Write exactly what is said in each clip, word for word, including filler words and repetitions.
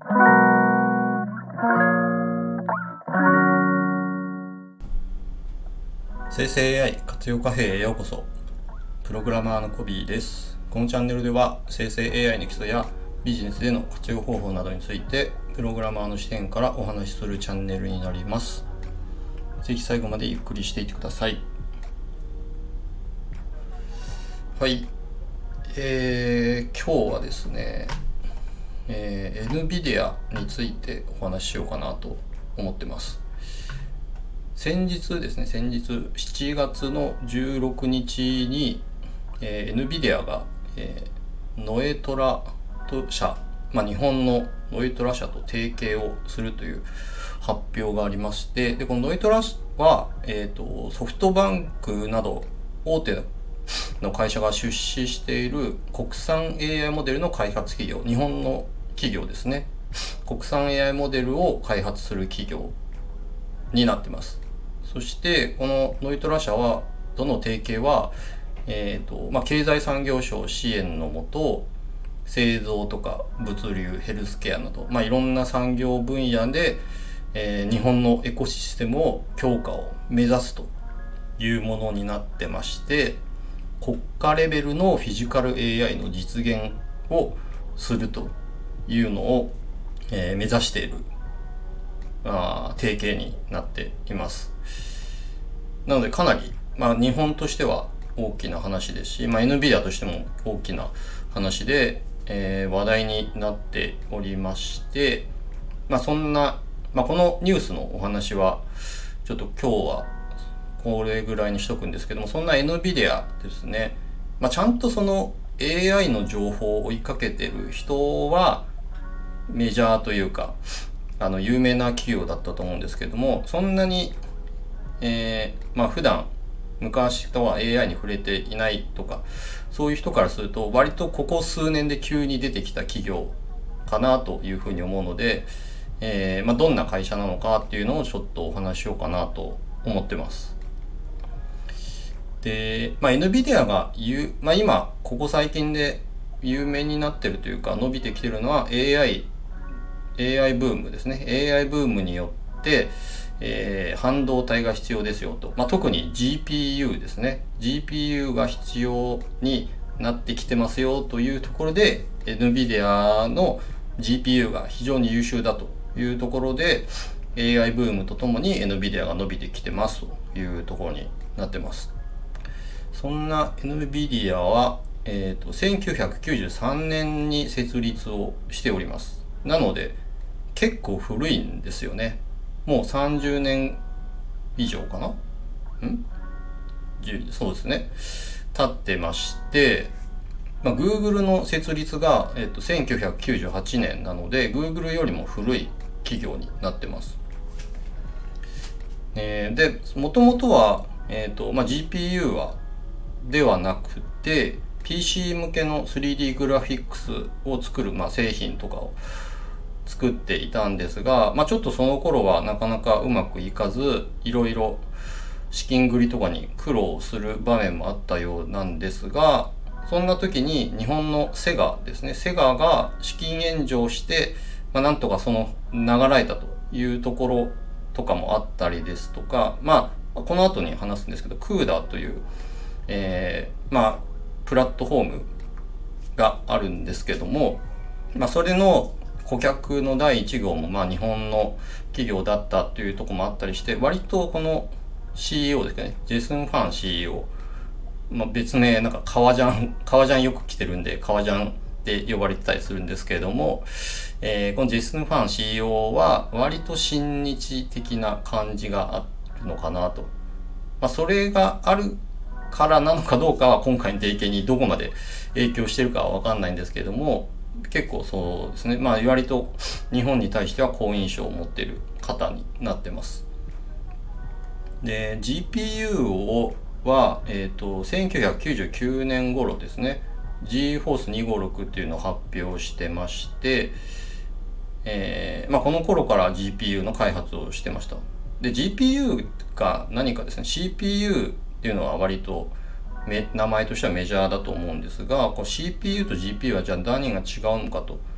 生成 エーアイ 活用カフェへようこそ。プログラマーのコビーです。このチャンネルでは生成 エーアイ の基礎やビジネスでの活用方法などについてプログラマーの視点からお話しするチャンネルになります。ぜひ最後までゆっくりしていってください。はい、えー、今日はですね、えー、エヌビディア についてお話ししようかなと思ってます。先日ですね、先日しちがつのじゅうろくにちに、えー、エヌビディア が、えー、ノエトラ社、まあ、日本のノエトラ社と提携をするという発表がありまして、でこのノエトラは、えーと、ソフトバンクなど大手の会社が出資している国産 エーアイ モデルの開発企業、日本の企業ですね。国産 エーアイ モデルを開発する企業になってます。そしてこのノイトラ社はとの提携は、えーとまあ、経済産業省支援のもと製造とか物流、ヘルスケアなど、まあ、いろんな産業分野で、えー、日本のエコシステムを強化を目指すというものになってまして、国家レベルのフィジカル エーアイ の実現をするというのを、えー、目指しているあ提携になっています。なのでかなり、まあ、日本としては大きな話ですし、まあ、エヌビディア としても大きな話で、えー、話題になっておりまして、まあ、そんな、まあ、このニュースのお話はちょっと今日はこれぐらいにしとくんですけども、そんな エヌビディア ですね、まあ、ちゃんとその エーアイ の情報を追いかけてる人はメジャーというかあの有名な企業だったと思うんですけども、そんなに、えー、まあ普段昔とは エーアイ に触れていないとかそういう人からすると割とここ数年で急に出てきた企業かなというふうに思うので、えーまあ、どんな会社なのかっていうのをちょっとお話ししようかなと思ってます。で、まあ、エヌビディア が言う、まあ、今ここ最近で有名になってるというか伸びてきてるのは エーアイエーアイ ブームですね。エーアイ ブームによって、えー、半導体が必要ですよと。まあ、特に ジーピーユー ですね。ジーピーユー が必要になってきてますよというところで、エヌビディア の ジーピーユー が非常に優秀だというところで、エーアイ ブームとともに エヌビディア が伸びてきてますというところになってます。そんな エヌビディア は、えーと、せんきゅうひゃくきゅうじゅうさんねんに設立をしております。なので、結構古いんですよね。もうさんじゅうねん以上かな？んそうですね。経ってまして、まあ、Google の設立が、えっと、せんきゅうひゃくきゅうじゅうはちねんなので、Google よりも古い企業になってます。えー、で、もともとは、えっと、まあ、ジーピーユー は、ではなくて、ピーシー 向けの スリーディー グラフィックスを作る、まあ、製品とかを作っていたんですが、まあ、ちょっとその頃はなかなかうまくいかず、いろいろ資金繰りとかに苦労する場面もあったようなんですが、そんな時に日本のセガですね、セガが資金援助をして、まあ、なんとかその流らえたというところとかもあったりですとか、まあ、この後に話すんですけど、クーダーという、えー、まあ、プラットフォームがあるんですけども、まあ、それの顧客の第一号もまあ日本の企業だったというところもあったりして、割とこの シーイーオー ですかね、ジェイソン・ファン シーイーオー、まあ、別名なんか革ジャン、革ジャンよく着てるんで革ジャンで呼ばれてたりするんですけれども、えー、このジェイソン・ファン シーイーオー は割と親日的な感じがあるのかなと。まあ、それがあるからなのかどうかは今回の提携にどこまで影響してるかはわかんないんですけれども、結構そうですね、まあ割と日本に対しては好印象を持っている方になってます。で ジーピーユー をは、えーと、せんきゅうひゃくきゅうじゅうきゅうねん頃ですね、 ジーフォースにひゃくごじゅうろく っていうのを発表してまして、えーまあ、この頃から ジーピーユー の開発をしてました。で ジーピーユー が何かですね、 シーピーユー っていうのは割と名前としてはメジャーだと思うんですが、こう シーピーユー と ジーピーユー はじゃあ何が違うのかと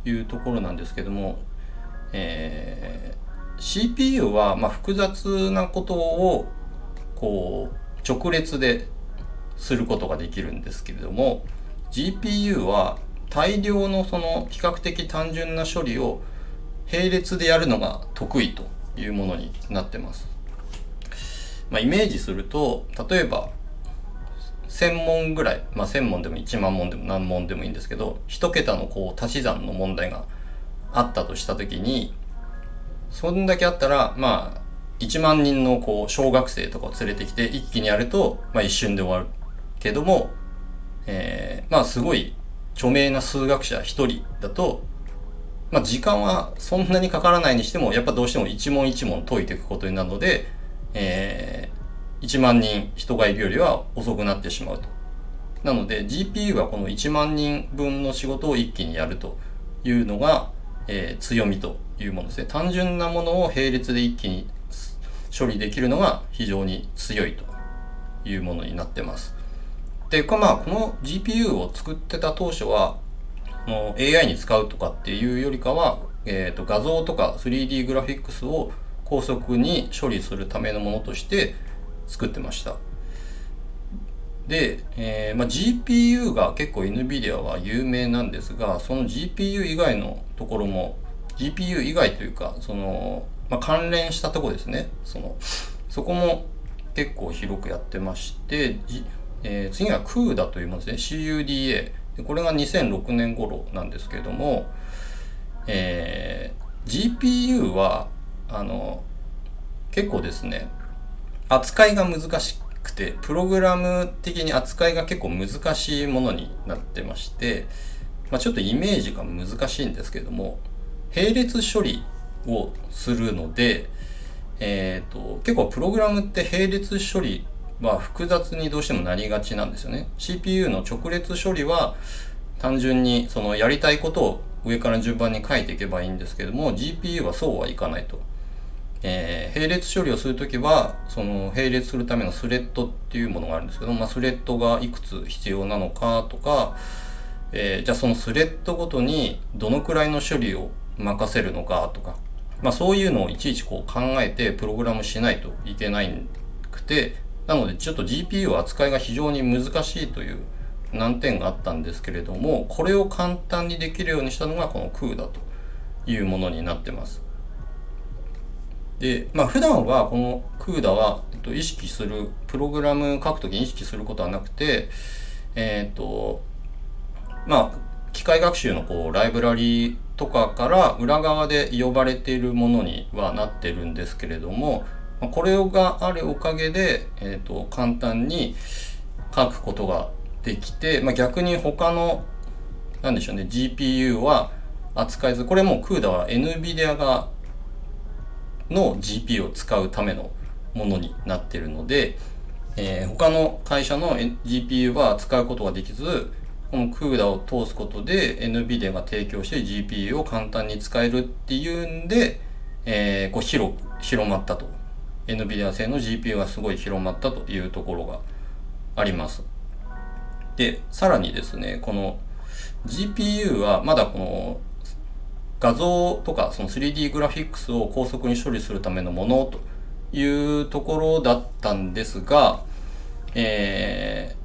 いうところなんですけども、えー、シーピーユー はまあ複雑なことをこう直列ですることができるんですけれども、 ジーピーユー は大量のその比較的単純な処理を並列でやるのが得意というものになってます。まあ、イメージすると、例えばせん問ぐらい、まあ、せん問でもいちまん問でも何問でもいいんですけど、一桁のこう足し算の問題があったとしたときに、そんだけあったら、まあいちまん人のこう小学生とかを連れてきて一気にやると、まあ、一瞬で終わるけども、えー、まあすごい著名な数学者一人だと、まあ時間はそんなにかからないにしても、やっぱどうしても一問一問解いていくことになるので、えー、いちまん人人がいるよりは遅くなってしまうと。なので ジーピーユー はこのいちまん人分の仕事を一気にやるというのが、えー、強みというものですね。単純なものを並列で一気に処理できるのが非常に強いというものになってます。で、まあこの ジーピーユー を作ってた当初はもう エーアイ に使うとかっていうよりかは、えーと、画像とか スリーディー グラフィックスを高速に処理するためのものとして作ってました。で、えーまあ、ジーピーユー が結構 NVIDIA は有名なんですが、その ジーピーユー 以外のところも ジーピーユー 以外というか、その、まあ、関連したところですね。そのそこも結構広くやってまして、えー、次は シーユーディーエー というものですね。シーユーディーエー。これがにせんろくねん頃なんですけれども、えー、ジーピーユー はあの結構ですね、扱いが難しくて、プログラム的に扱いが結構難しいものになってまして、まあ、ちょっとイメージが難しいんですけれども、並列処理をするので、えーと、結構プログラムって並列処理は複雑にどうしてもなりがちなんですよね。シーピーユー の直列処理は単純にそのやりたいことを上から順番に書いていけばいいんですけども、 ジーピーユー はそうはいかないと。えー、並列処理をするときは、その並列するためのスレッドっていうものがあるんですけど、まあ、スレッドがいくつ必要なのかとか、えー、じゃあそのスレッドごとにどのくらいの処理を任せるのかとか、まあ、そういうのをいちいちこう考えてプログラムしないといけないくて、なのでちょっと ジーピーユー は扱いが非常に難しいという難点があったんですけれども、これを簡単にできるようにしたのがこの シーユーディーエー というものになってます。で、まあ普段はこの シーユーディーエー は、えっと、意識する、プログラム書くときに意識することはなくて、えっと、まあ機械学習のこうライブラリとかから裏側で呼ばれているものにはなってるんですけれども、これがあるおかげで、えーと、簡単に書くことができて、まあ、逆に他のなんでしょうね ジーピーユー は扱いず、これも シーユーディーエー は NVIDIA がの ジーピーユー を使うためのものになっているので、えー、他の会社の ジーピーユー は使うことができず、この シーユーディーエー を通すことで NVIDIA が提供して ジーピーユー を簡単に使えるっていうんで、えー、こう広く広まったと。NVIDIA 製の ジーピーユー がすごい広まったというところがあります。で、さらにですね、この ジーピーユー はまだこの画像とかその スリーディー グラフィックスを高速に処理するためのものというところだったんですが、え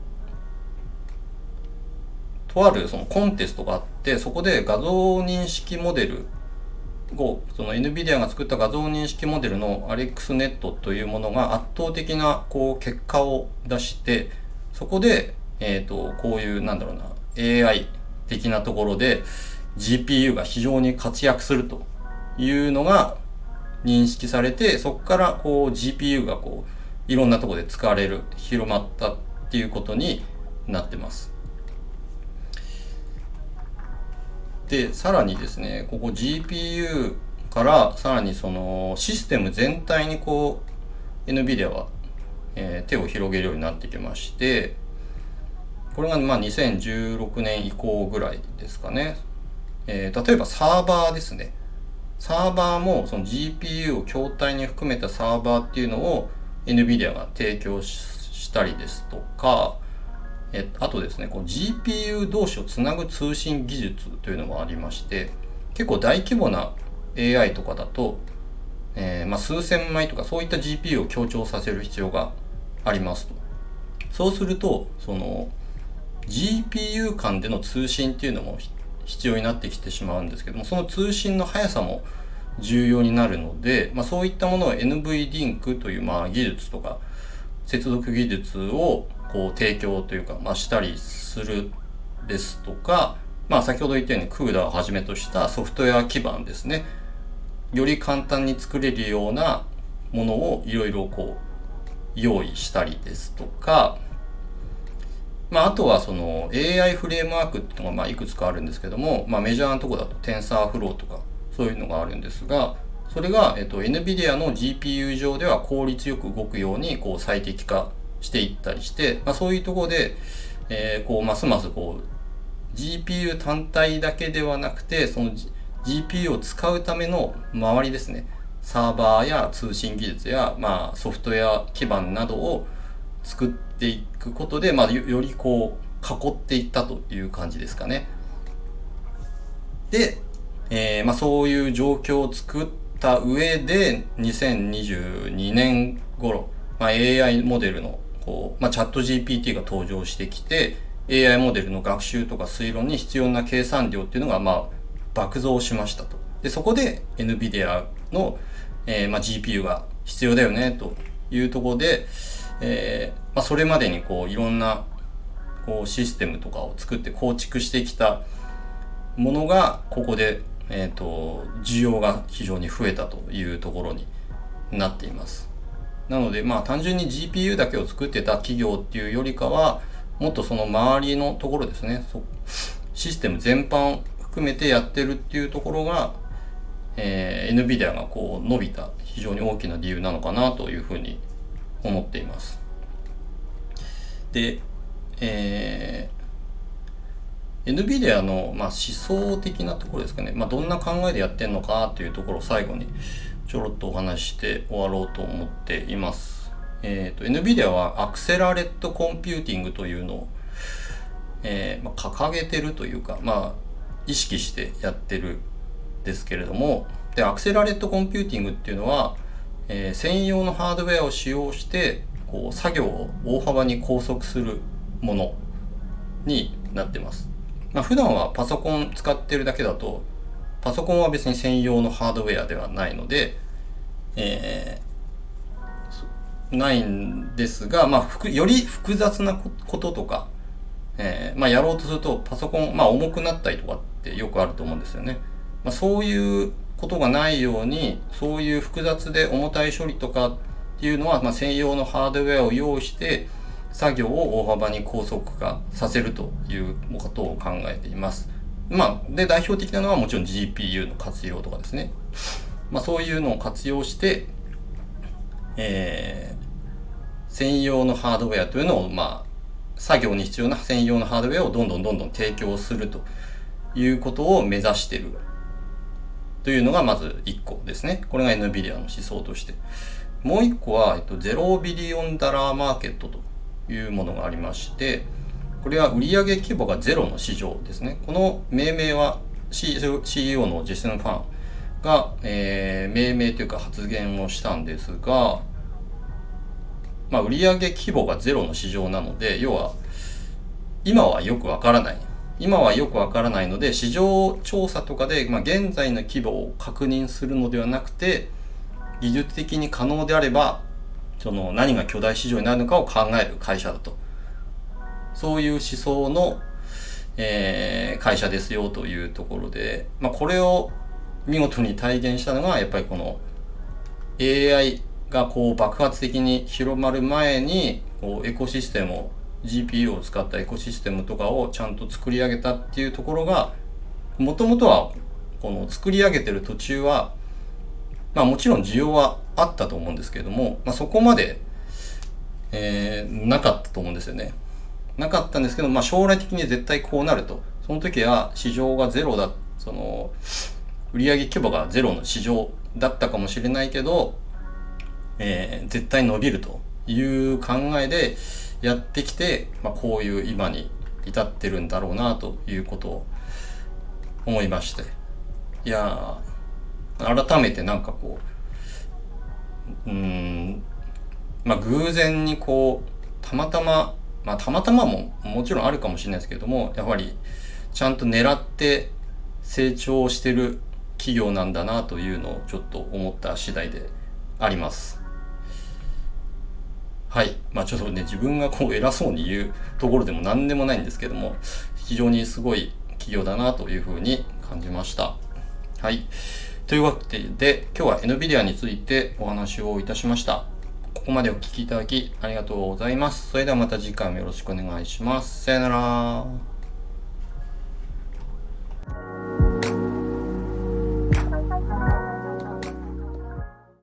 ー、とあるそのコンテストがあって、そこで画像認識モデルを、その NVIDIA が作った画像認識モデルの アレックスネット というものが圧倒的なこう結果を出して、そこで、えっと、こういうなんだろうな エーアイ 的なところで ジーピーユー が非常に活躍するというのが認識されて、そこからこう ジーピーユー がこういろんなところで使われる、広まったっていうことになってます。で、さらにですね、ここ ジーピーユー からさらにそのシステム全体にこう NVIDIA は、えー、手を広げるようになってきまして、これがまあにせんじゅうろくねん以降ぐらいですかね。えー、例えばサーバーですね。サーバーもその ジーピーユー を筐体に含めたサーバーっていうのを NVIDIA が提供したりですとか、えあとですね、こう ジーピーユー 同士をつなぐ通信技術というのもありまして、 結構大規模な エーアイ とかだと、えーまあ、数千枚とかそういった ジーピーユー を強調させる必要がありますと。そうするとその ジーピーユー 間での通信っていうのも必要になってきてしまうんですけども、その通信の速さも重要になるので、まあ、そういったものを エヌブイ リンクというまあ技術とか接続技術をこう提供というか、まあ、したりするですとか、まあ、先ほど言ったように クーダー をはじめとしたソフトウェア基盤ですね、より簡単に作れるようなものをいろいろこう用意したりですとか、まあ、あとはその エーアイ フレームワークっていうのがまあいくつかあるんですけども、まあ、メジャーなところだと TensorFlow とかそういうのがあるんですが、それが、えっと、NVIDIA の ジーピーユー 上では効率よく動くようにこう最適化していったりして、まあ、そういうところで、えー、こうますますこう ジーピーユー 単体だけではなくて、その ジーピーユー を使うための周りですね、サーバーや通信技術や、まあ、ソフトウェア基盤などを作っていくことで、まあ、よ, よりこう囲っていったという感じですかね。で、えーまあ、そういう状況を作った上でにせんにじゅうにねん頃、まあ、エーアイ モデルのこう、まあ、チャット ジーピーティー が登場してきて、 エーアイ モデルの学習とか推論に必要な計算量っていうのがまあ爆増しましたと。でそこで NVIDIA の、えーまあ、ジーピーユー が必要だよねというところで、えーまあ、それまでにこういろんなこうシステムとかを作って構築してきたものがここで、えーと、需要が非常に増えたというところになっています。なのでまあ単純に ジーピーユー だけを作ってた企業っていうよりかは、もっとその周りのところですね、システム全般含めてやってるっていうところが、えー、NVIDIA がこう伸びた非常に大きな理由なのかなというふうに思っています。で、えー、NVIDIA の、まあ、思想的なところですかね、まあ、どんな考えでやってるのかというところを最後にちょろっとお話しして終わろうと思っています。えーと、NVIDIA はアクセラレットコンピューティングというのを、えーまあ、掲げてるというか、まあ、意識してやってるんですけれども、でアクセラレットコンピューティングっていうのは、えー、専用のハードウェアを使用してこう作業を大幅に高速するものになってます。まあ、普段はパソコン使ってるだけだと、パソコンは別に専用のハードウェアではないので、えー、ないんですが、まあ、より複雑なこととか、えーまあ、やろうとするとパソコン、まあ、重くなったりとかってよくあると思うんですよね。まあ、そういうことがないように、そういう複雑で重たい処理とかっていうのは、まあ、専用のハードウェアを用意して作業を大幅に高速化させるということを考えています。まあ、で代表的なのはもちろん ジーピーユー の活用とかですね。まあ、そういうのを活用して、えー、専用のハードウェアというのを、まあ、作業に必要な専用のハードウェアをどんどんどんどん提供するということを目指しているというのがまずいっこですね。これが NVIDIA の思想として。もういっこは、えっと、ゼロビリオンダラーマーケットというものがありまして、これは売上規模がゼロの市場ですね。この命名は シーイーオー のジェスン・ファンが、えー、命名というか発言をしたんですが、まあ、売上規模がゼロの市場なので、要は今はよくわからない。今はよくわからないので、市場調査とかで、まあ、現在の規模を確認するのではなくて、技術的に可能であれば、その何が巨大市場になるのかを考える会社だと。そういう思想の、えー、会社ですよというところで、まあ、これを見事に体現したのが、やっぱりこの エーアイ がこう爆発的に広まる前に、こうエコシステムを、ジーピーユー を使ったエコシステムとかをちゃんと作り上げたっていうところが、もともとはこの作り上げてる途中は、まあもちろん需要はあったと思うんですけれども、まあ、そこまで、えー、なかったと思うんですよね。なかったんですけど、まあ将来的に絶対こうなると。その時は市場がゼロだ、その売上規模がゼロの市場だったかもしれないけど、えー、絶対伸びるという考えでやってきて、まあ、こういう今に至ってるんだろうなということを思いまして、 いやー、改めてなんかこう、うーん、まあ偶然にこう、たまたま、まあたまたまももちろんあるかもしれないですけれども、やっぱりちゃんと狙って成長してる企業なんだなというのをちょっと思った次第であります。はい。まあちょっとね、自分がこう偉そうに言うところでも何でもないんですけども、非常にすごい企業だなというふうに感じました。はい。というわけで、今日は エヌビディア についてお話をいたしました。ここまでお聞きいただきありがとうございます。それではまた次回もよろしくお願いします。さよなら。